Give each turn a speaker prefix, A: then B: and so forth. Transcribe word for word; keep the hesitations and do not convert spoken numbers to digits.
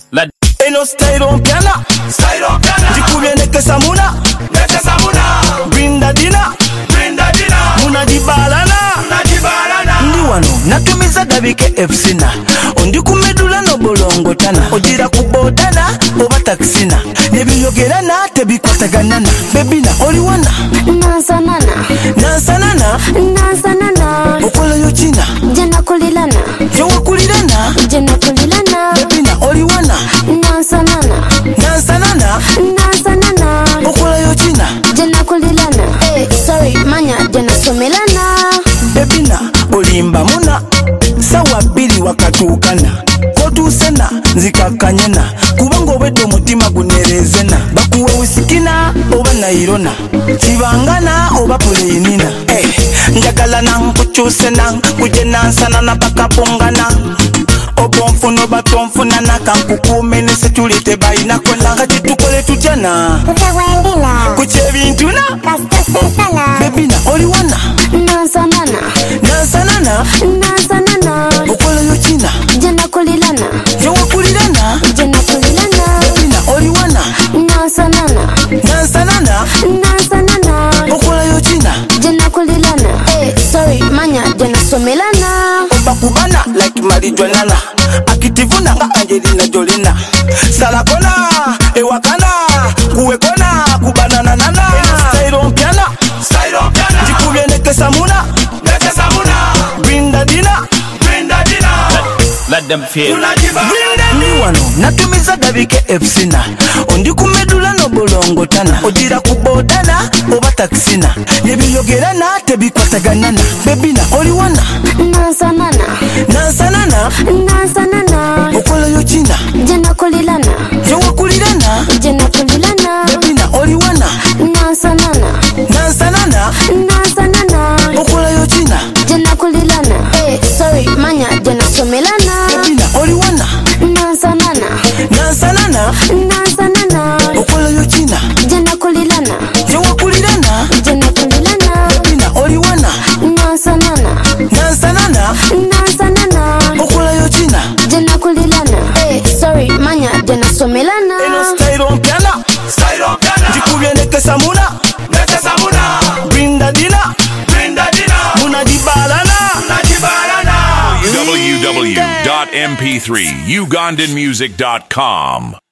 A: La
B: Eno style on piana,
C: style on piana.
B: Jikubye neke samuna,
C: neke samuna.
B: Brinda dina,
C: brinda dina.
B: Muna jibalana,
C: muna jibalana.
B: Ndi wano natumiza gabike Epsina. Ondi kumedula no bolongo tana. Ojira kubodana oba taksina. Nebiyogerana tebikwataganana. Bebina oliwana,
D: nansanana,
B: nansanana,
D: nansanana.
B: Okola yo china,
D: jena kulilana,
B: jowa kulilana,
D: jena kulilana.
B: Bebina oliwana,
D: nansanana,
B: nansanana,
D: nansanana.
B: Okola yo china,
D: jena kulilana. Hey, sorry manya jena somelana.
B: Bebina olimba muna sawa bili wakatukana kotusena nzikakanyena kubanga obedde omutima gunerezena bakuwa wisikina oba nairona kibangana oba puleinina hey, njagalana nkukyusena kujenansanana bakabungana obonfuno batonfunana kankukumene setulite bayinakola kati tukole tutyana kukyebintuna bebina oliwana
D: nansanana,
B: nansanana,
D: nansanana.
B: Okola yo china,
D: jena kulilana,
B: jowa kulilana,
D: jena kulilana.
B: bebina oliwana,
D: nansanana,
B: nansanana,
D: nansanana.
B: Okola yo china,
D: jena kulilana. Hey, sorry manya jena somelana.
B: obakubana like marijuana, akitivuna nga Angelina Jolina, salakona, ewakana, kuwekona, kubanana nana, style on piana,
C: style on piana.
B: Jikubye neke samuna,
C: neke samuna.
B: brinda dina,
C: brinda dina.
A: let them feel.
C: muna jibalana.
B: Ndi wano natumiza gabike Epsina. Ondi kumedula no bolongo tana. Ojira kubodana oba taksina. Nebiyogerana tebikwataganana. Bebina oliwana,
D: nansanana,
B: nansanana,
D: nansanana.
B: Okola yo china,
D: jena kulilana,
B: jowa kulilana,
D: jena kulilana.
B: bebina oliwana,
D: nansanana,
B: nansanana,
D: nansanana.
B: Okola yo china,
D: jena kulilana. Hey, sorry manya jena somelana.
B: bebina oliwana,
D: nansanana,
B: nansanana,
D: nansanana.
B: Okola yo china,
D: jena kulilana,
B: jowa kulilana,
D: jena kulilana.
B: bebina oliwana,
D: nansanana,
B: nansanana,
D: nansanana.
B: Okola yo china,
D: jena kulilana. Hey, sorry manya jena somelana.
B: eno style on piana,
C: style on piana.
B: Jikubye neke samuna,
C: neke samuna.
B: brinda dina,
C: brinda dina.
B: muna jibalana,
C: muna jibalana.
E: w w w dot m p three ugandan music dot com